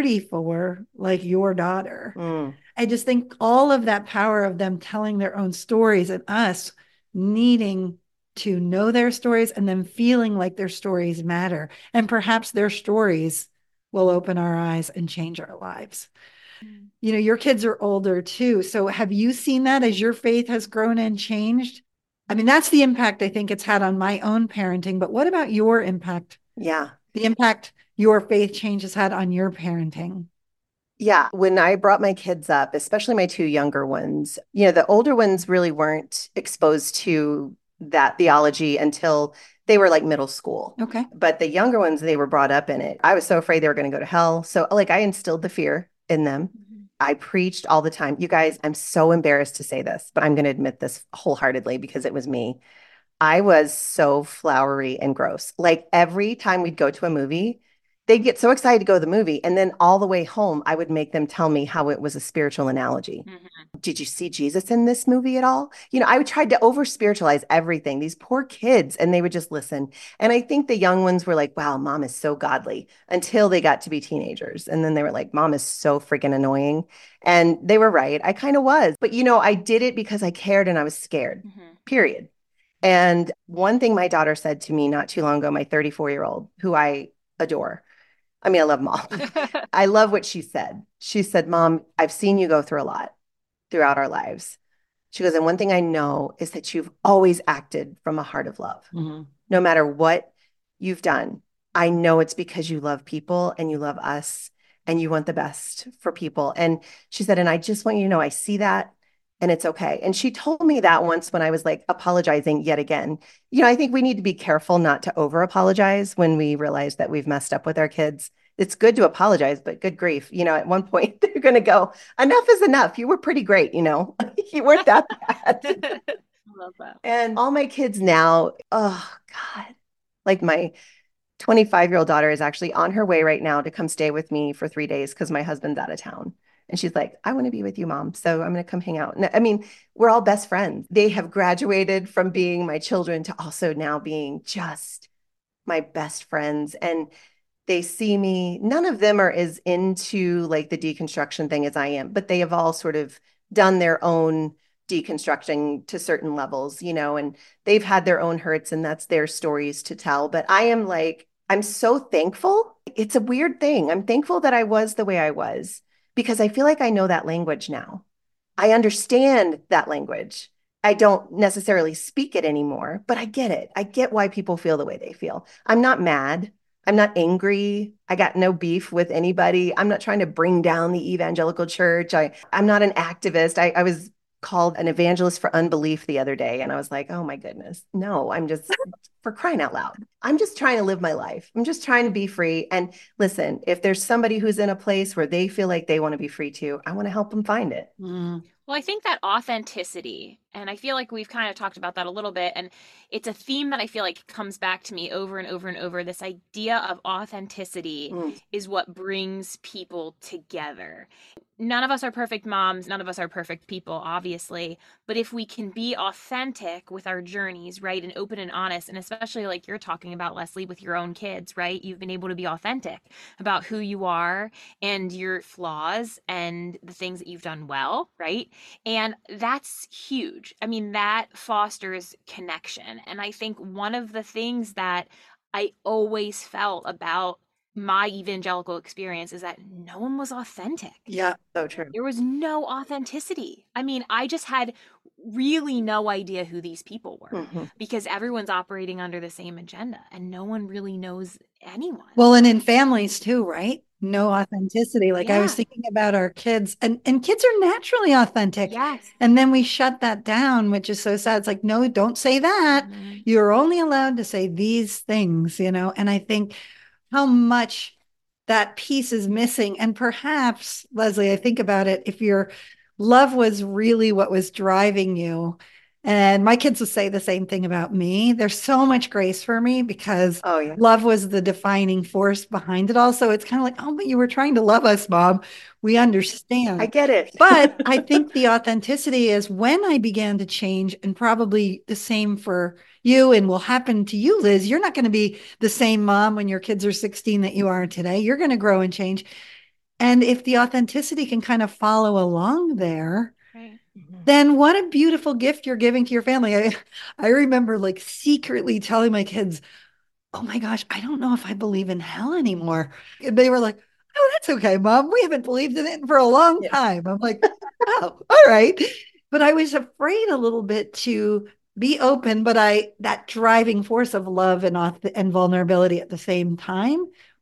34, like your daughter. I just think all of that power of them telling their own stories and us needing to know their stories and then feeling like their stories matter. And perhaps their stories will open our eyes and change our lives. Your kids are older too. So have you seen that as your faith has grown and changed? I mean, that's the impact I think it's had on my own parenting. But what about your impact? Yeah. The impact your faith change has had on your parenting? Yeah. When I brought my kids up, especially my 2 younger ones, the older ones really weren't exposed to that theology until they were like middle school. Okay. But the younger ones, they were brought up in it. I was so afraid they were going to go to hell. So like I instilled the fear in them. I preached all the time. You guys, I'm so embarrassed to say this, but I'm going to admit this wholeheartedly because it was me. I was so flowery and gross. Like every time we'd go to a movie, they'd get so excited to go to the movie. And then all the way home, I would make them tell me how it was a spiritual analogy. Did you see Jesus in this movie at all? I tried to over spiritualize everything, these poor kids, and they would just listen. And I think the young ones were like, wow, mom is so godly until they got to be teenagers. And then they were like, mom is so freaking annoying. And they were right. I kind of was. But, I did it because I cared and I was scared, period. And one thing my daughter said to me not too long ago, my 34-year-old, who I adore. I mean, I love them all. I love what she said. She said, Mom, I've seen you go through a lot throughout our lives. She goes, and one thing I know is that you've always acted from a heart of love. No matter what you've done. I know it's because you love people and you love us and you want the best for people. And she said, and I just want you to know I see that and it's okay. And she told me that once when I was like apologizing yet again. I think we need to be careful not to over apologize when we realize that we've messed up with our kids. It's good to apologize, but good grief, at one point they're going to go, enough is enough. You were pretty great, you weren't that bad. I love that. And all my kids now, oh God, like my 25-year-old daughter is actually on her way right now to come stay with me for 3 days because my husband's out of town. And she's like, I want to be with you, Mom. So I'm going to come hang out. I mean, we're all best friends. They have graduated from being my children to also now being just my best friends. And they see me, none of them are as into like the deconstruction thing as I am, but they have all sort of done their own deconstructing to certain levels, and they've had their own hurts and that's their stories to tell. But I'm so thankful. It's a weird thing. I'm thankful that I was the way I was because I feel like I know that language now. I understand that language. I don't necessarily speak it anymore, but I get it. I get why people feel the way they feel. I'm not mad. I'm not angry. I got no beef with anybody. I'm not trying to bring down the evangelical church. I'm not an activist. I was called an evangelist for unbelief the other day. And I was like, oh my goodness. No, I'm just for crying out loud. I'm just trying to live my life. I'm just trying to be free. And listen, if there's somebody who's in a place where they feel like they want to be free too, I want to help them find it. Mm. Well, I think that authenticity, and I feel like we've kind of talked about that a little bit, and it's a theme that I feel like comes back to me over and over and over. This idea of authenticity is what brings people together. None of us are perfect moms. None of us are perfect people, obviously. But if we can be authentic with our journeys, right, and open and honest, and especially like you're talking about, Leslie, with your own kids, right? You've been able to be authentic about who you are and your flaws and the things that you've done well, right? And that's huge. I mean, that fosters connection. And I think one of the things that I always felt about my evangelical experience is that no one was authentic. Yeah. So true. There was no authenticity. I mean, I just had really no idea who these people were because everyone's operating under the same agenda and no one really knows anyone. Well, and in families too, right? No authenticity. Like I was thinking about our kids and kids are naturally authentic. Yes. And then we shut that down, which is so sad. It's like, no, don't say that. You're only allowed to say these things, and I think how much that piece is missing. And perhaps, Leslie, I think about it, if your love was really what was driving you, and my kids would say the same thing about me. There's so much grace for me because love was the defining force behind it all. So it's kind of like, oh, but you were trying to love us, Mom. We understand. I get it. But I think the authenticity is when I began to change, and probably the same for you and will happen to you, Liz. You're not going to be the same mom when your kids are 16 that you are today. You're going to grow and change. And if the authenticity can kind of follow along there, then what a beautiful gift you're giving to your family. I remember like secretly telling my kids, oh my gosh, I don't know if I believe in hell anymore. And they were like, oh, that's okay, Mom. We haven't believed in it for a long time. I'm like, oh, all right. But I was afraid a little bit to be open, but that driving force of love and vulnerability at the same time.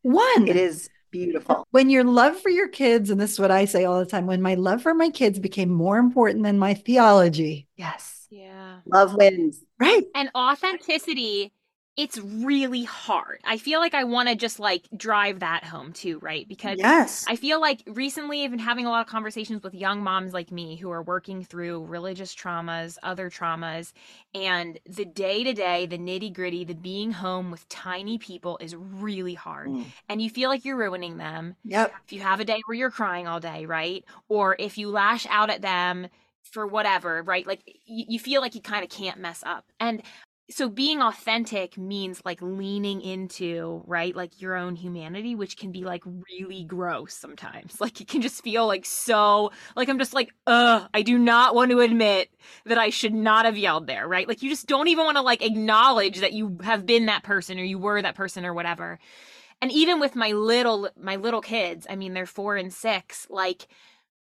It is beautiful. When your love for your kids, and this is what I say all the time, when my love for my kids became more important than my theology. Yes. Yeah. Love wins. Right. And authenticity, it's really hard. I feel like I want to just like drive that home too, right? Because I feel like recently I've been having a lot of conversations with young moms like me who are working through religious traumas, other traumas, and the day-to-day, the nitty-gritty, the being home with tiny people is really hard. And you feel like you're ruining them. Yep. If you have a day where you're crying all day, right? Or if you lash out at them for whatever, right? Like you feel like you kind of can't mess up. And so being authentic means like leaning into, right, like your own humanity, which can be like really gross sometimes. Like it can just feel like so, like I'm just like, I do not want to admit that I should not have yelled there, right? Like you just don't even want to like acknowledge that you have been that person or you were that person or whatever. And even with my little kids, I mean, they're 4 and 6, like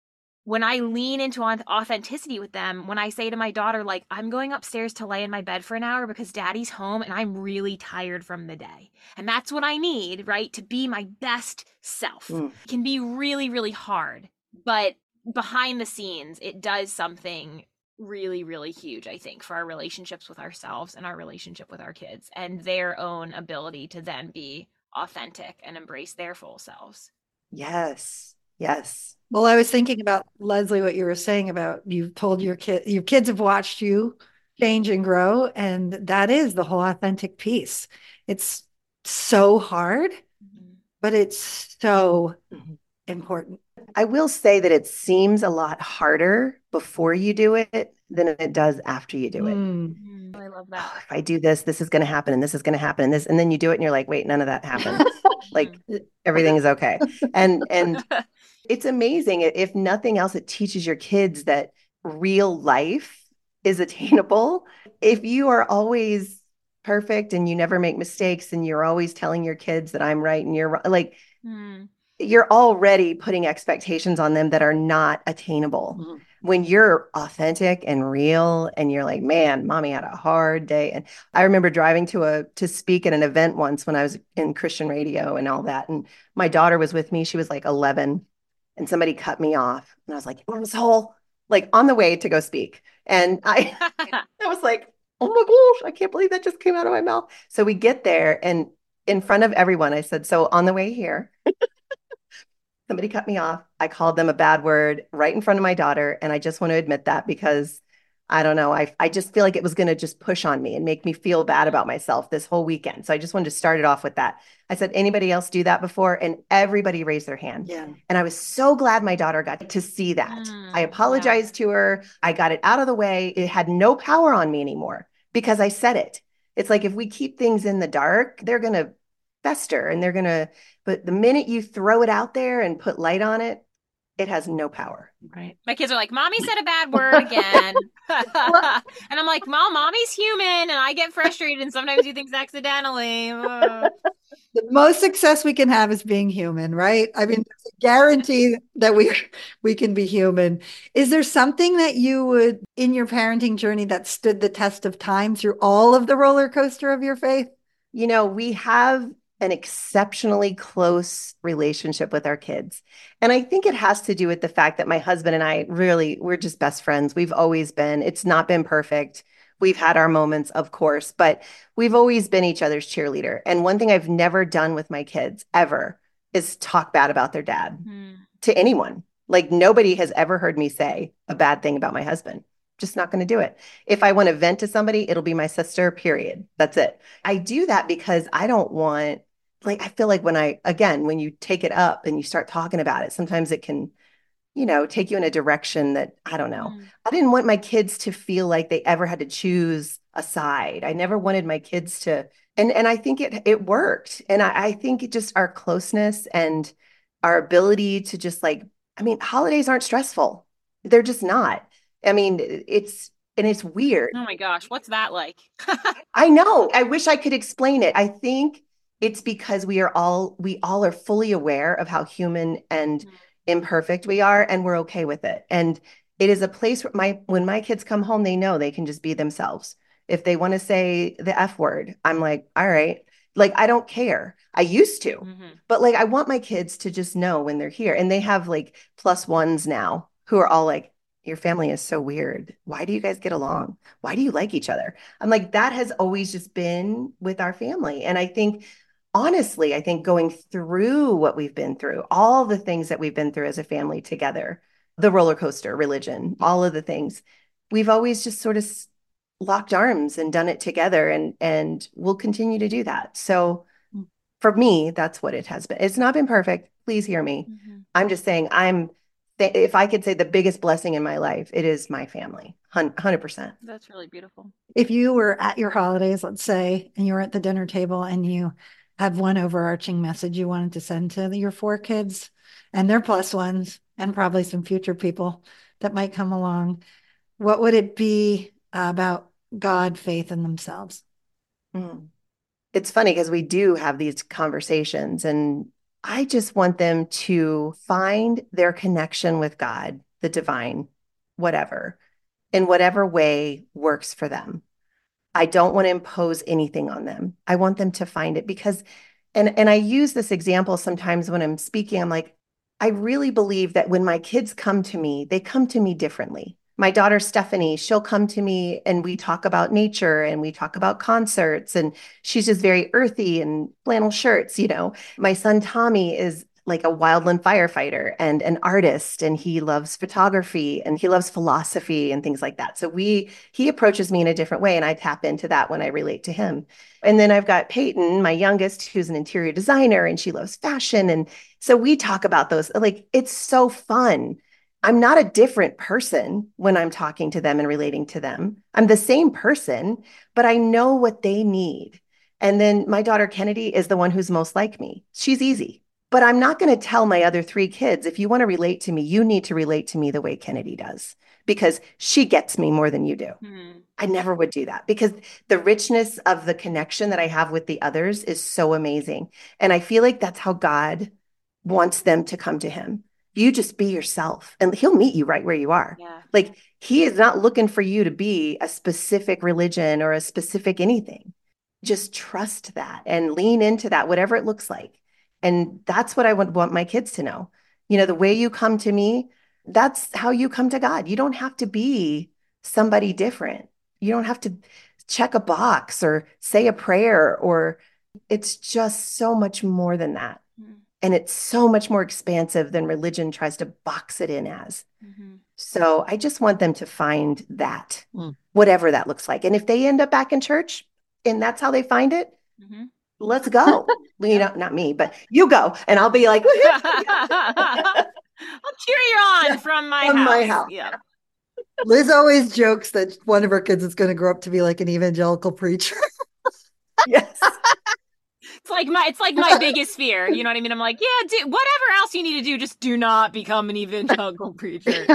when I lean into authenticity with them, when I say to my daughter, like, I'm going upstairs to lay in my bed for an hour because daddy's home and I'm really tired from the day. And that's what I need, right? To be my best self. It can be really, really hard. But behind the scenes, it does something really, really huge, I think, for our relationships with ourselves and our relationship with our kids and their own ability to then be authentic and embrace their full selves. Yes. Yes. Well, I was thinking about, Leslie, what you were saying about you told your kids have watched you change and grow, and that is the whole authentic piece. It's so hard, but it's so important. I will say that it seems a lot harder before you do it than it does after you do it. I love that. Oh, if I do this, this is going to happen, and this is going to happen, and this, and then you do it, and you're like, wait, none of that happened. Like everything is okay. And it's amazing. If nothing else, it teaches your kids that real life is attainable. If you are always perfect and you never make mistakes, and you're always telling your kids that I'm right and you're like, you're already putting expectations on them that are not attainable. When you're authentic and real and you're like, man, mommy had a hard day. And I remember driving to speak at an event once when I was in Christian radio and all that. And my daughter was with me. She was like 11 and somebody cut me off. And I was like, asshole, like on the way to go speak. And I was like, oh my gosh, I can't believe that just came out of my mouth. So we get there and in front of everyone, I said, so on the way here, somebody cut me off. I called them a bad word right in front of my daughter. And I just want to admit that because I don't know. I just feel like it was going to just push on me and make me feel bad about myself this whole weekend. So I just wanted to start it off with that. I said, anybody else do that before? And everybody raised their hand. Yeah. And I was so glad my daughter got to see that. I apologized to her. I got it out of the way. It had no power on me anymore because I said it. It's like if we keep things in the dark, they're going to fester and but the minute you throw it out there and put light on it, it has no power. Right. My kids are like, mommy said a bad word again. And I'm like, mommy's human and I get frustrated and sometimes do things accidentally. The most success we can have is being human, right? I mean, it's a guarantee that we can be human. Is there something that you would, in your parenting journey, that stood the test of time through all of the roller coaster of your faith? You know, we have an exceptionally close relationship with our kids. And I think it has to do with the fact that my husband and I we're just best friends. We've always been. It's not been perfect. We've had our moments, of course, but we've always been each other's cheerleader. And one thing I've never done with my kids ever is talk bad about their dad to anyone. Like nobody has ever heard me say a bad thing about my husband. Just not going to do it. If I want to vent to somebody, it'll be my sister, period. That's it. I do that because I don't want, like, I feel like when you take it up and you start talking about it, sometimes it can, take you in a direction that I don't know. I didn't want my kids to feel like they ever had to choose a side. I never wanted my kids to, and I think it worked. And I think it just our closeness and our ability to just holidays aren't stressful. They're just not. I mean, it's weird. Oh my gosh, what's that like? I know. I wish I could explain it. I think it's because we all are fully aware of how human and imperfect we are, and we're okay with it. And it is a place where when my kids come home, they know they can just be themselves. If they want to say the F word, I'm like, all right. Like, I don't care. I used to, but I want my kids to just know when they're here. And they have plus ones now who are all like, your family is so weird. Why do you guys get along? Why do you like each other? I'm like, that has always just been with our family. And I think, honestly, going through what we've been through, all the things that we've been through as a family together, the roller coaster, religion, all of the things, we've always just sort of locked arms and done it together. And we'll continue to do that. So for me, that's what it has been. It's not been perfect. Please hear me. I'm just saying if I could say the biggest blessing in my life, it is my family, 100%. That's really beautiful. If you were at your holidays, let's say, and you were at the dinner table and you had one overarching message you wanted to send to your 4 kids and their plus ones and probably some future people that might come along, what would it be about God, faith, and themselves? It's funny because we do have these conversations, and I just want them to find their connection with God the divine, whatever, in whatever way works for them. I don't want to impose anything on them. I want them to find it because, and I use this example sometimes when I'm speaking, I'm like, I really believe that when my kids come to me, they come to me differently. My daughter, Stephanie, she'll come to me and we talk about nature and we talk about concerts, and she's just very earthy and flannel shirts, you know. My son, Tommy, is like a wildland firefighter and an artist, and he loves photography and he loves philosophy and things like that. So he approaches me in a different way, and I tap into that when I relate to him. And then I've got Peyton, my youngest, who's an interior designer, and she loves fashion. And so we talk about those, like, it's so fun. I'm not a different person when I'm talking to them and relating to them. I'm the same person, but I know what they need. And then my daughter, Kennedy, is the one who's most like me. She's easy. But I'm not going to tell my other 3 kids, if you want to relate to me, you need to relate to me the way Kennedy does, because she gets me more than you do. Mm-hmm. I never would do that, because the richness of the connection that I have with the others is so amazing. And I feel like that's how God wants them to come to him. You just be yourself and he'll meet you right where you are. Yeah. Like, he is not looking for you to be a specific religion or a specific anything. Just trust that and lean into that, whatever it looks like. And that's what I would want my kids to know. You know, the way you come to me, that's how you come to God. You don't have to be somebody different. You don't have to check a box or say a prayer, or it's just so much more than that. Mm-hmm. And it's so much more expansive than religion tries to box it in as. Mm-hmm. So I just want them to find that, whatever that looks like. And if they end up back in church and that's how they find it, mm-hmm. let's go. You know, not me, but you go. And I'll be like, I'll cheer you on from my house. Yeah. Liz always jokes that one of her kids is going to grow up to be like an evangelical preacher. Yes. It's like my biggest fear. You know what I mean? I'm like, yeah, whatever else you need to do, just do not become an evangelical preacher.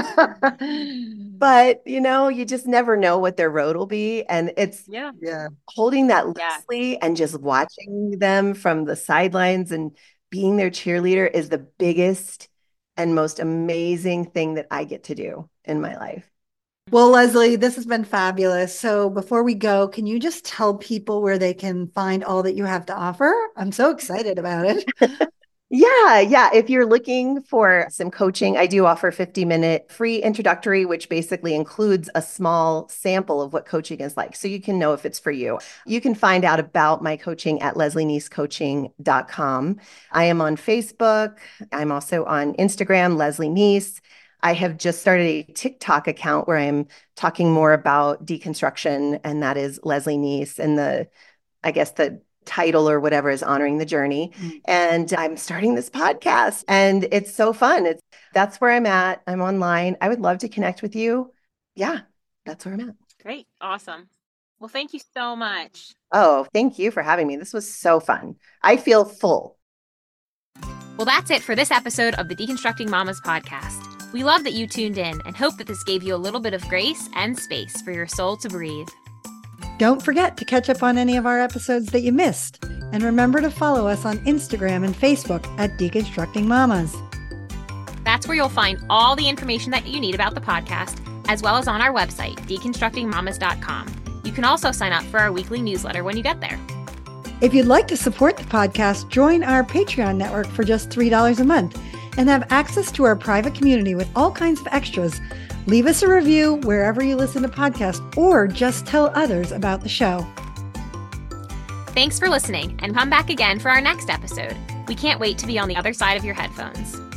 But, you know, you just never know what their road will be. And it's holding that loosely and just watching them from the sidelines and being their cheerleader is the biggest and most amazing thing that I get to do in my life. Well, Leslie, this has been fabulous. So before we go, can you just tell people where they can find all that you have to offer? I'm so excited about it. Yeah. If you're looking for some coaching, I do offer 50-minute free introductory, which basically includes a small sample of what coaching is like, so you can know if it's for you. You can find out about my coaching at leslieneasecoaching.com. I am on Facebook. I'm also on Instagram, Leslie Nease. I have just started a TikTok account where I'm talking more about deconstruction, and that is Leslie Nease, and the title or whatever is Honoring the Journey. Mm-hmm. And I'm starting this podcast, and it's so fun. That's where I'm at. I'm online. I would love to connect with you. Yeah, that's where I'm at. Great. Awesome. Well, thank you so much. Oh, thank you for having me. This was so fun. I feel full. Well, that's it for this episode of the Deconstructing Mamas podcast. We love that you tuned in and hope that this gave you a little bit of grace and space for your soul to breathe. Don't forget to catch up on any of our episodes that you missed. And remember to follow us on Instagram and Facebook at Deconstructing Mamas. That's where you'll find all the information that you need about the podcast, as well as on our website, deconstructingmamas.com. You can also sign up for our weekly newsletter when you get there. If you'd like to support the podcast, join our Patreon network for just $3 a month and have access to our private community with all kinds of extras. Leave us a review wherever you listen to podcasts, or just tell others about the show. Thanks for listening, and come back again for our next episode. We can't wait to be on the other side of your headphones.